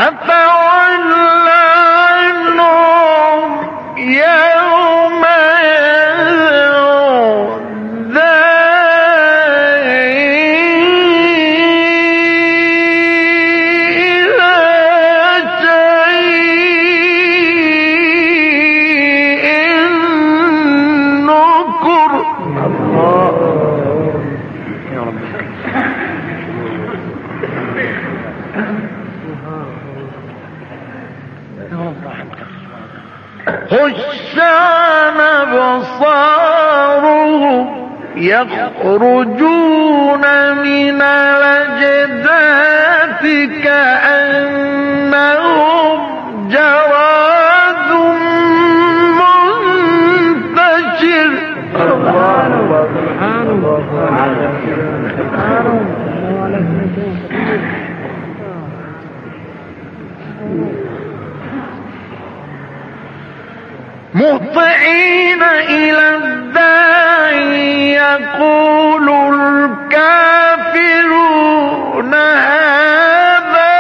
فتولى عنهم يوم يدعو خشعن أبصارهم يخرجون من الأجداث كأنهم جراد منتشر. سبحان الله سبحان الله سبحان الله. مهطعين إلى الداعي يقول الكافرون هذا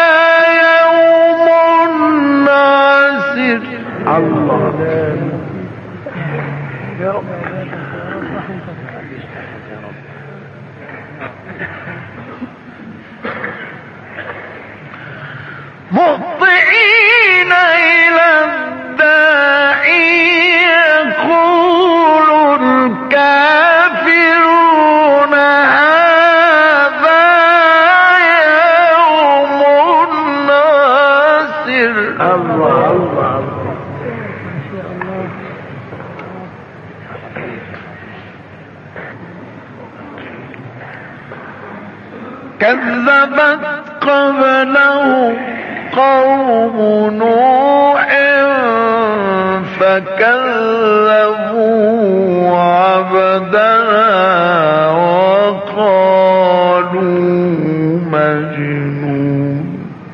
يوم عسر. الله يا رب. مهطعين إلى الداعي يقول الكافرون هذا يوم عسر. الله الله. كذبت قبلهم قوم نوح فكذبوا عبدنا وقالوا مجنون.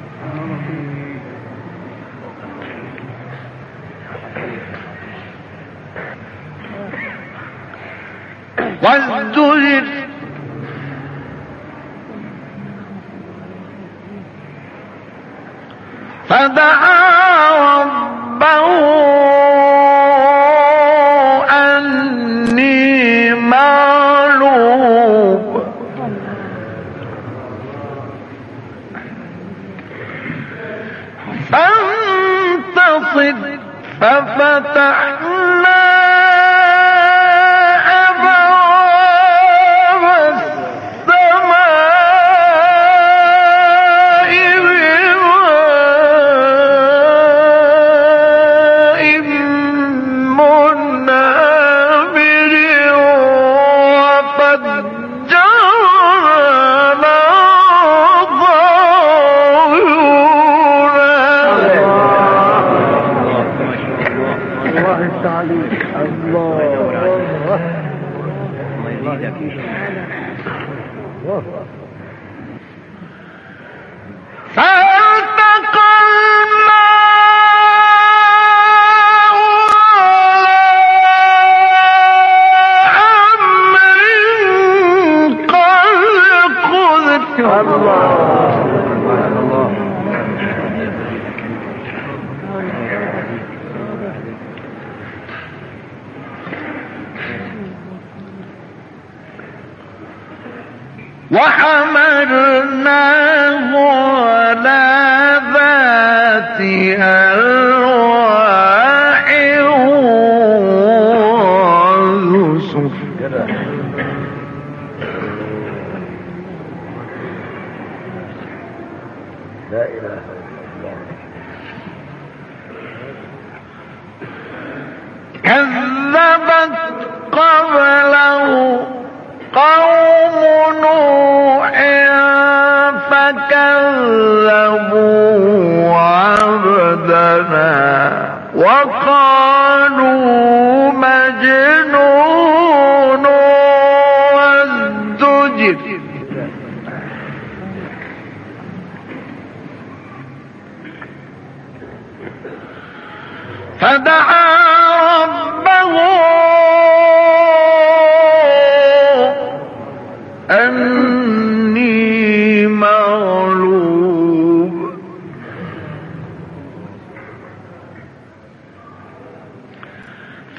وازدجر فدعا ربه أني مغلوب فانتصر ففتحنا فالتقى الماء على أمر قد قدر. وحملناه على ذات ألواح ونسر. لا إله إلا الله. كذبت قبله قوم نوح فكذبوا عبدنا وقالوا مجنون وازدجر. فدعا ربه أني مغلوب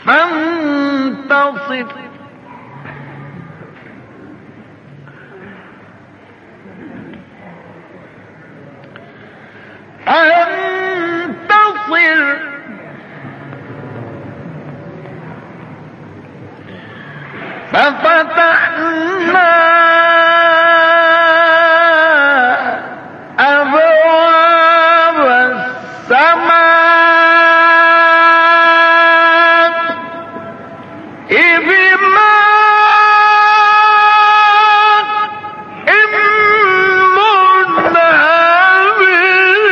فانتصر ففتحنا أبواب السماء بماء منهمر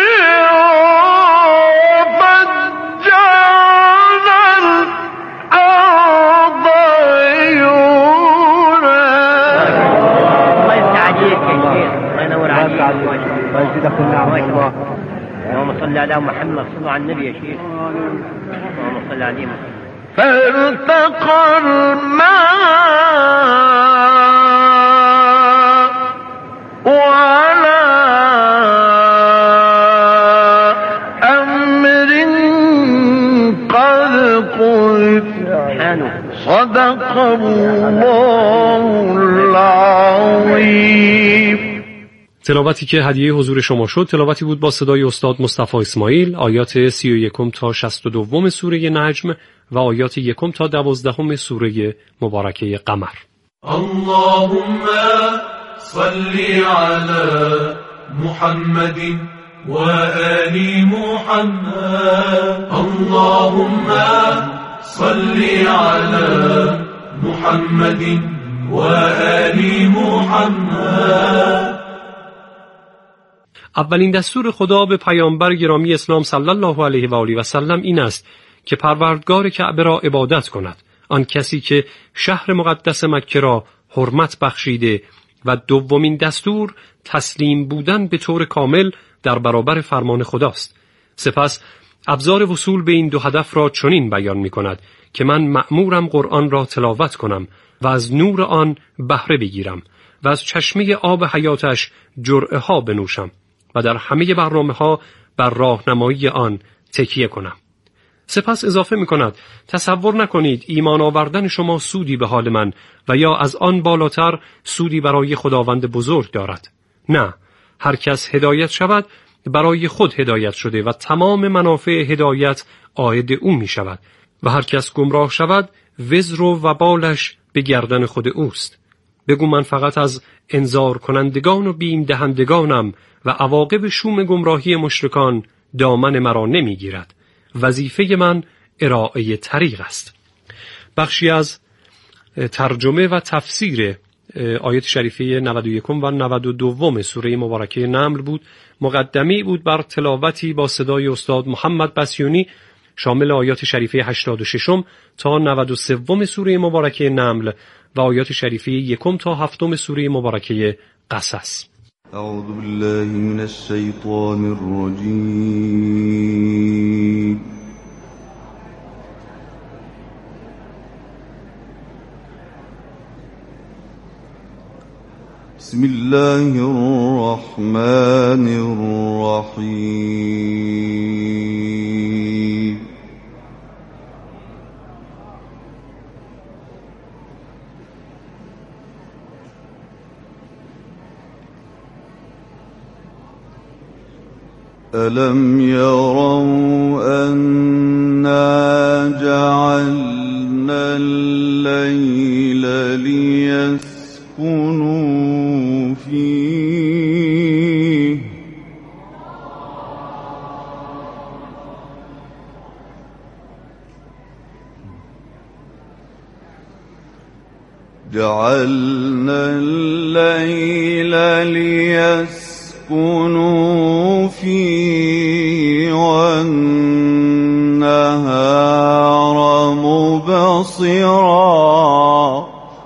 وفجرنا الأرض عيونا. الله يفتح عليك يا شيخ، الله ينور عليك. اللهم صل على محمد، صلوا على النبي يا شيخ. اللهم صل عليه محمد. فالتقى الماء وعلى أمر قد قدر. صدق الله العظيم. تلاوتی که هدیه حضور شما شد تلاوتی بود با صدای استاد مصطفی اسماعیل، آیات 31 تا 62 سوره نجم و آیات 1 تا 12 سوره مبارکه قمر. اللهم صل على محمد و آل محمد. اللهم صل على محمد و آل محمد. اولین دستور خدا به پیامبر گرامی اسلام صلی الله علیه و آله و سلم این است که پروردگار کعبه را عبادت کند، آن کسی که شهر مقدس مکه را حرمت بخشیده، و دومین دستور تسلیم بودن به طور کامل در برابر فرمان خداست. سپس ابزار وصول به این دو هدف را چنین بیان می کند که من مأمورم قرآن را تلاوت کنم و از نور آن بهره بگیرم و از چشمه آب حیاتش جرعه ها بنوشم و در همه برنامه ها بر راهنمایی آن تکیه کنم. سپس اضافه می کند تصور نکنید ایمان آوردن شما سودی به حال من و یا از آن بالاتر سودی برای خداوند بزرگ دارد. نه، هر کس هدایت شود برای خود هدایت شده و تمام منافع هدایت عاید او می شود و هر کس گمراه شود وزر و وبالش به گردن خود اوست. بگو من فقط از انذار کنندگان و بیم دهندگانم و عواقب شوم گمراهی مشرکان دامن مرا نمی گیرد. وظیفه من ارائه طریق است. بخشی از ترجمه و تفسیر آیت شریفه 91 و 92 سوره مبارکه نمل بود. مقدمی بود بر تلاوتی با صدای استاد محمد بسیونی شامل آیات شریفه 86 تا 93 سوره مبارکه نمل و آیات شریفه 1 تا 7 سوره مبارکه قصص. اعوذ بالله من الشیطان الرجیم. بسم الله الرحمن الرحیم. ألم يروا أنا جعلنا الليل ليسكنوا فيه فيه والنهار مبصرا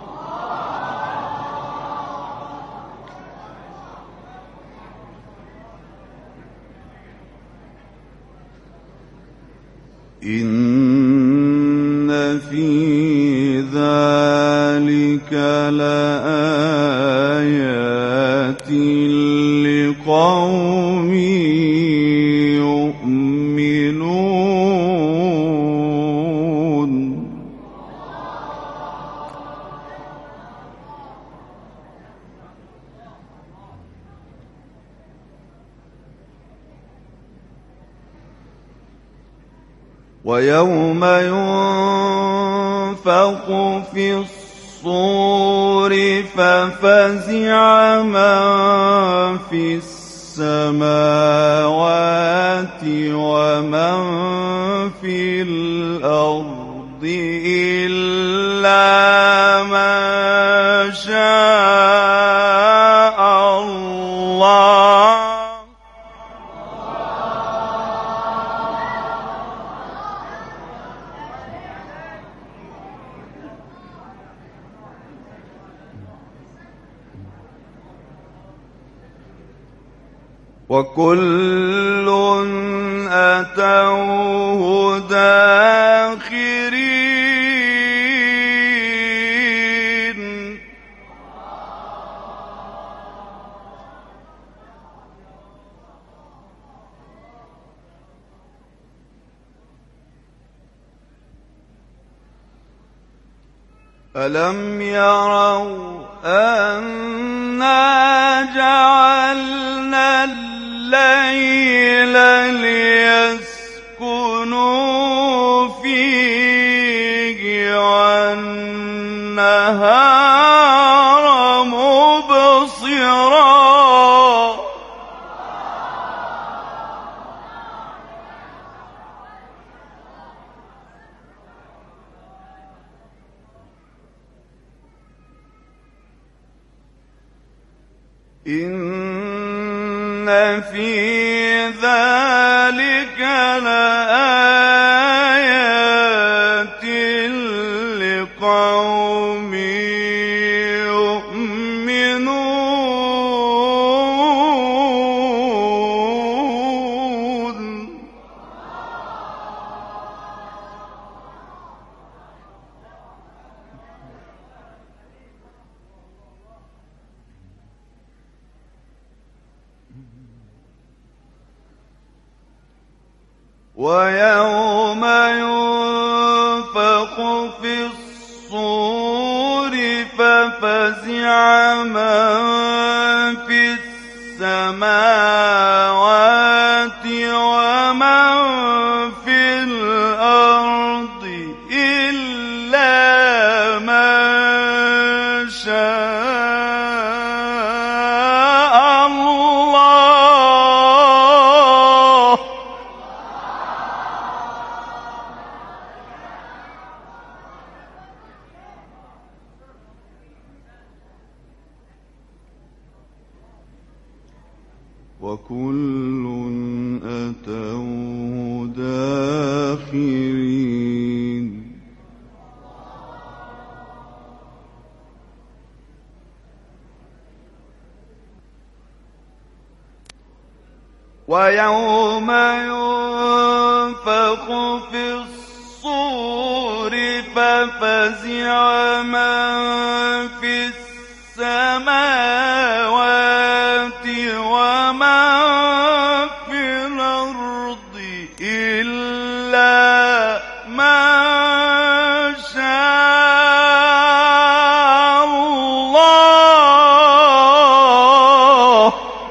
إن في ذلك لآيات لقوم يؤمنون. ويوم ينفخ في الصور ففزع من في السماوات ومن في الأرض إلا من شاء الله وكل أتوه داخرين ألم يروا أنا جعلنا الليل ليسكنوا فيه والنهار مبصرا إن في ذلك لآيات لقوم يؤمنون ويوم ينفخ في الصور ففزع من في السماوات ومن في الأرض إلا من شاء الله وكل أتوه داخرين ويوم ينفخ في الصور ففزع من في السماوات ومن في الأرض إلا من شاء الله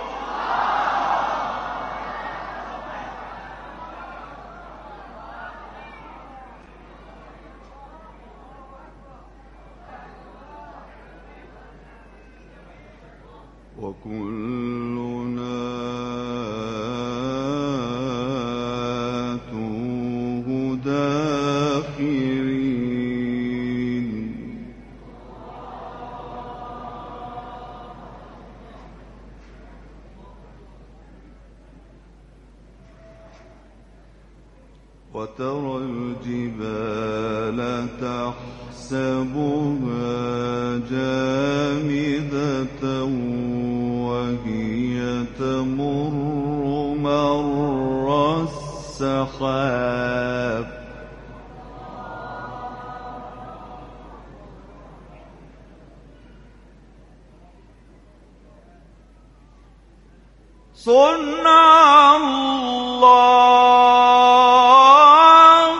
وكلنا آتوه داخرين وترى الجبال تحسبها جامدة وهي تمر مر السحاب صنع الله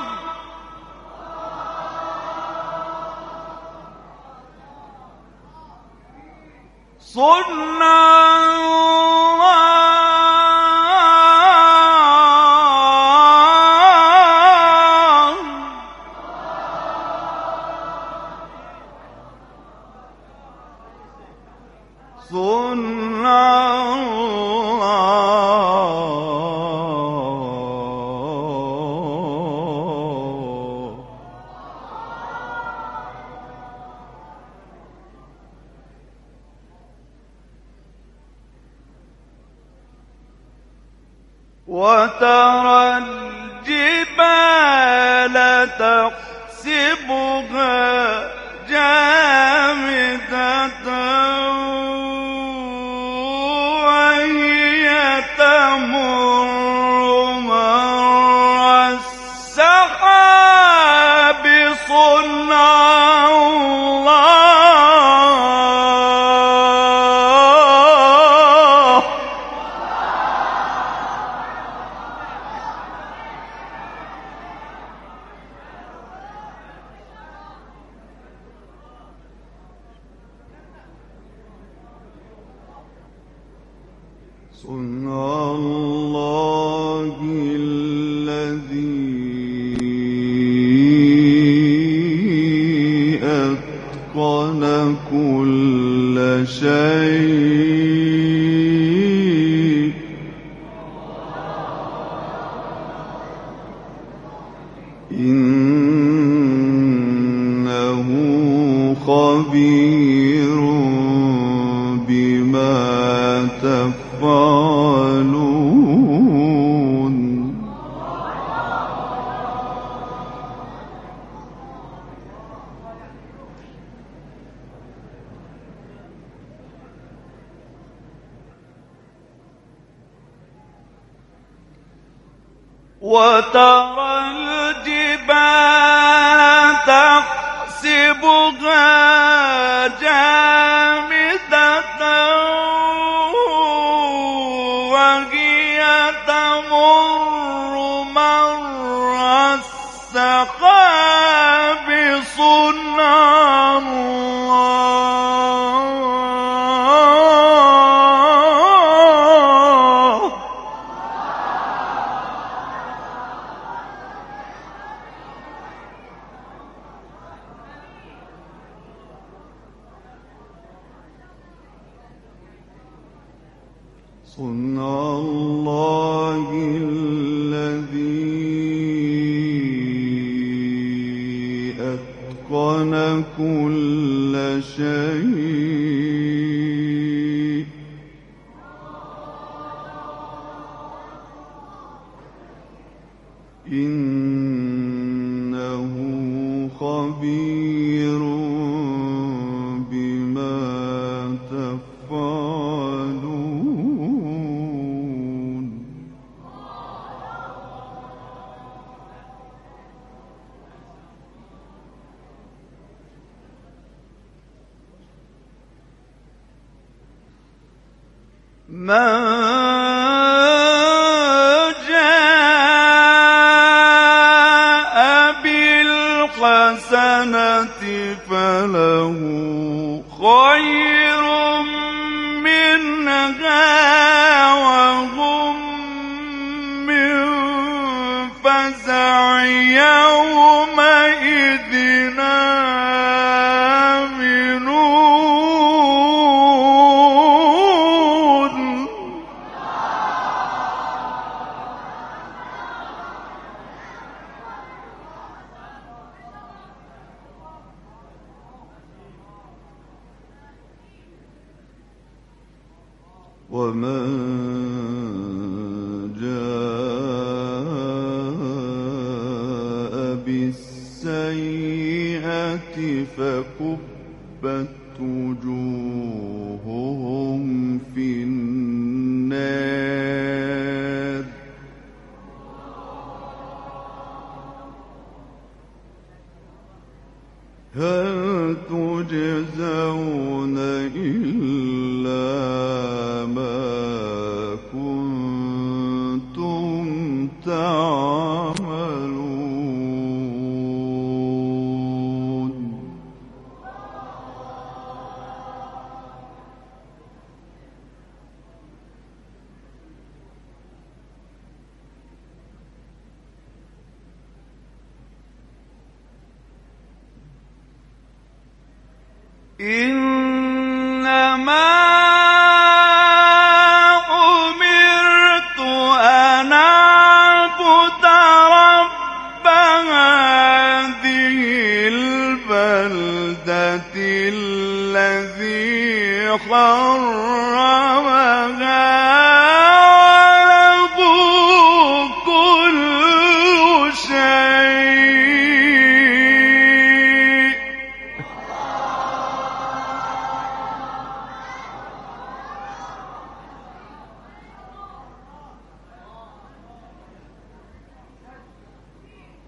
صنع وترى الجبال تحسبها جامدة وهي تمر مر السحاب صنع الله. صنع الله الذي أتقن كل شيء إنه خبير بما تفعلون. وترى الجبال تحسبها جامدة وهي تمر مر السحاب صنع الله. صنع الله الذي أتقن كل شيء إنه خبير بما تفعلون. من جاء بالحسنة فله خير منها وهم من فزع يومئذ آمنون. ومن جاء بالسيئة فكبت وجوههم في النار هل تجزون إلا ما كنتم تعملون. إنما أمرت أن أعبد رب هذه البلدة الذي حرمها وله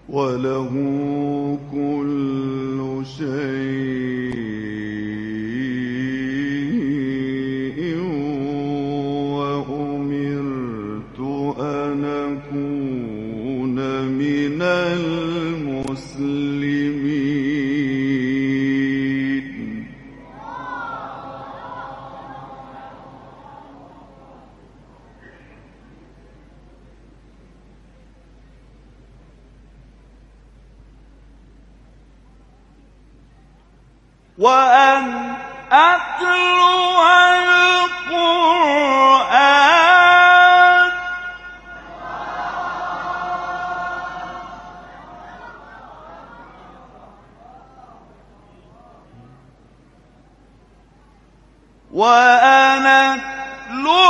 وله كل شيء وأمرت أن أكون من المسلمين وأن أتلو القرآن وأن أتلو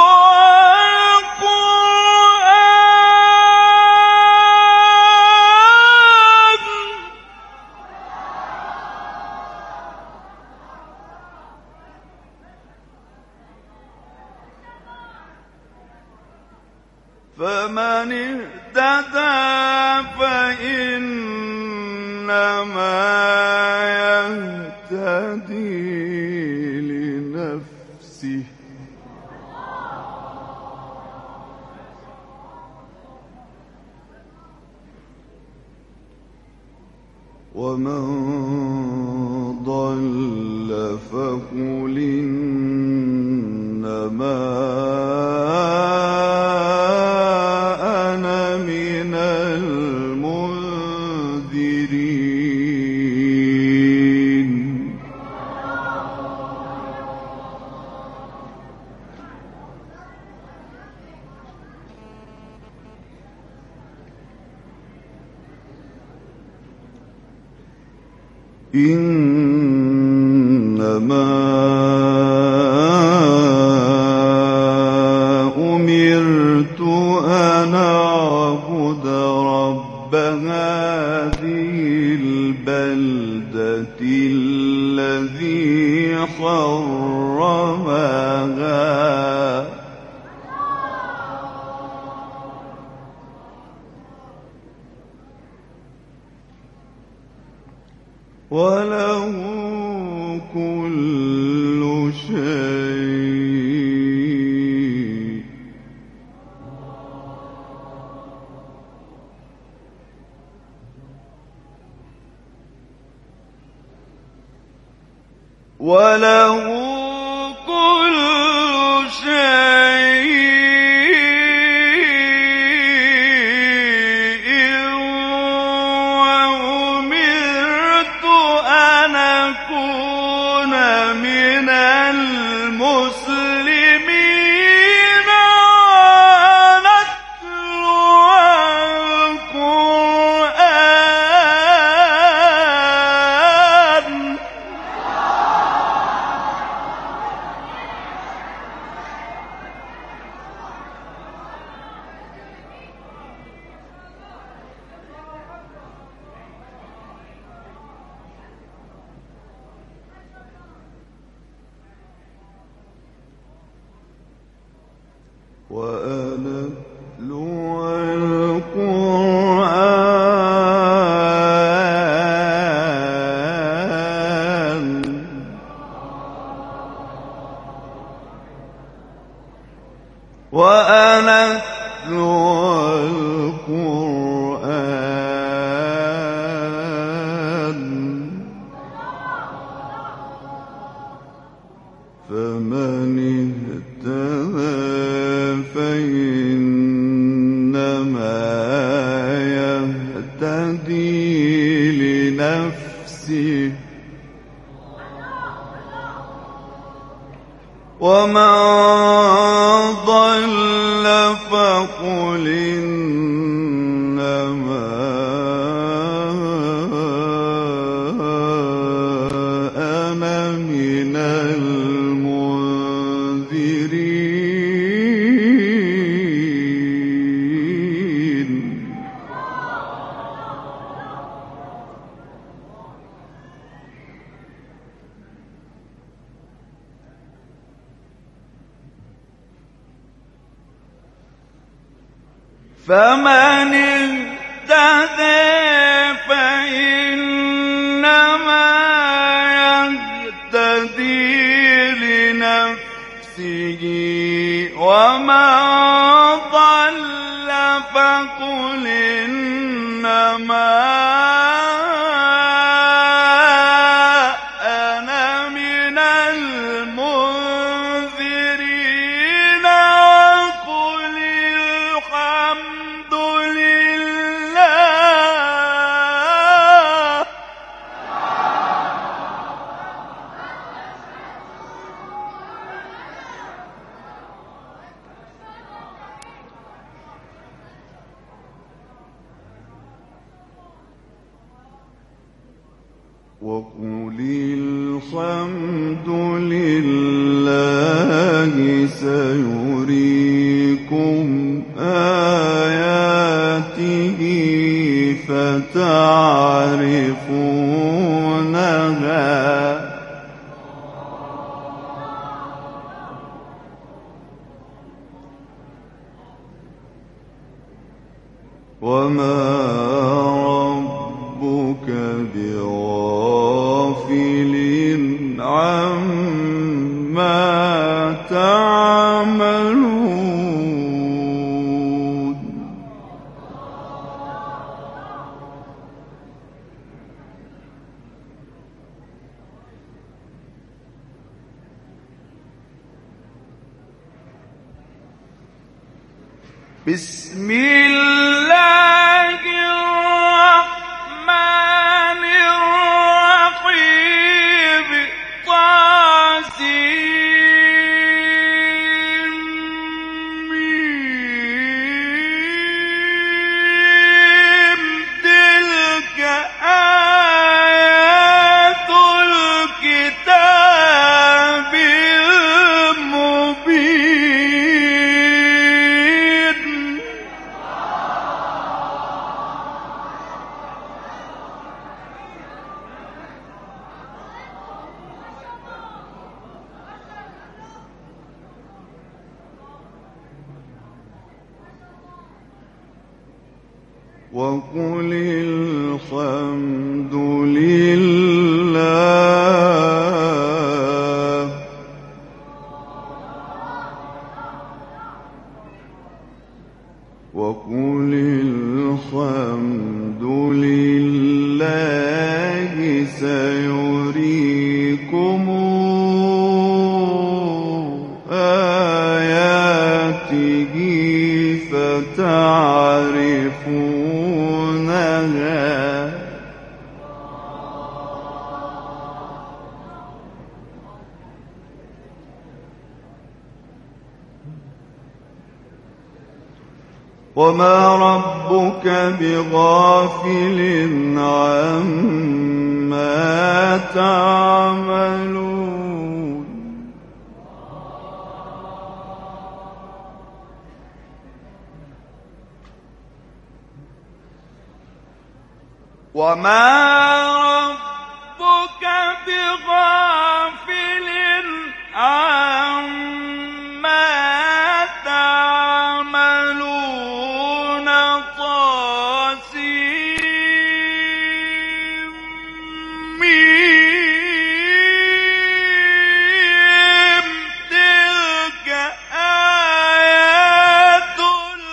فمن اهتدى فإنما يهتدي لنفسه ومن ضل فقل إنما أنا من المنذرين إنما أمرت أن أعبد رب هذه البلدة الذي حرمها وله كل شيء وله كل شيء وأمرت أن أكون من المسلمين وأن أتلو القرآن وأن أتلو القرآن وأن أتلو القرآن فمن اهتدى فإنما يهتدي لنفسه ومن ضل فقل إنما أنا من المنذرين فمن اهتدى ومن ضل فقل إنما أنا من المنذرين وقل الحمد لله. وقل الحمد لله سيريكم آياته فتعرفونها وما ربك بغافل عما تعملون. بسم الله الرحمن الرحيم. طاسيم. تلك آيات الكتاب المبين. وقل الحمد لله. وقل الحمد لله سيريكم آياته فتعرفونها وما ربك بغافل عما تعملون. وما ربك بغافل عما تعملون. تعملون. طاسيم. تلك آيات الكتاب المبين. وقل الحمد لله سيريكم آياته فتعرفونها وما ربك بغافل عما تعملون. وما ربك بغافل عما تعملون. وما ربك بغافل عما تعملون. وما ربك بغافل عما تعملون.